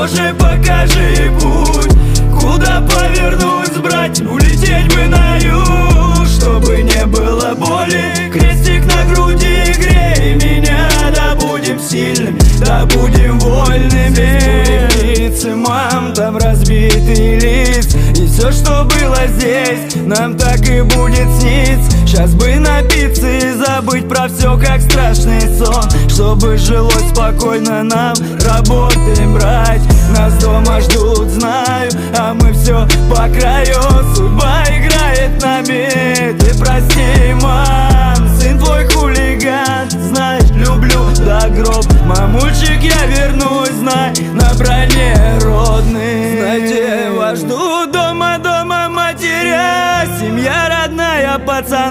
Боже, покажи путь, куда повернуть, брать, улететь бы на юг, чтобы не было боли. Крестик на груди, грей меня, да будем сильными, да будем вольными. Мам, там разбитый лист, и все, что было здесь, нам так и будет сниться. Сейчас бы напиться и забыть про все, как страшный сон, чтобы жилось спокойно нам. Работаем, брать, нас дома ждут, знаю, а мы все по краю. Судьба играет нами, ты прости, мам. Сын твой хулиган, знаешь, люблю до гроб. Мамульчик, я вернусь, знай, на броне родный. Знаете, вас ждут дома, дома матеря, семья родная, пацан.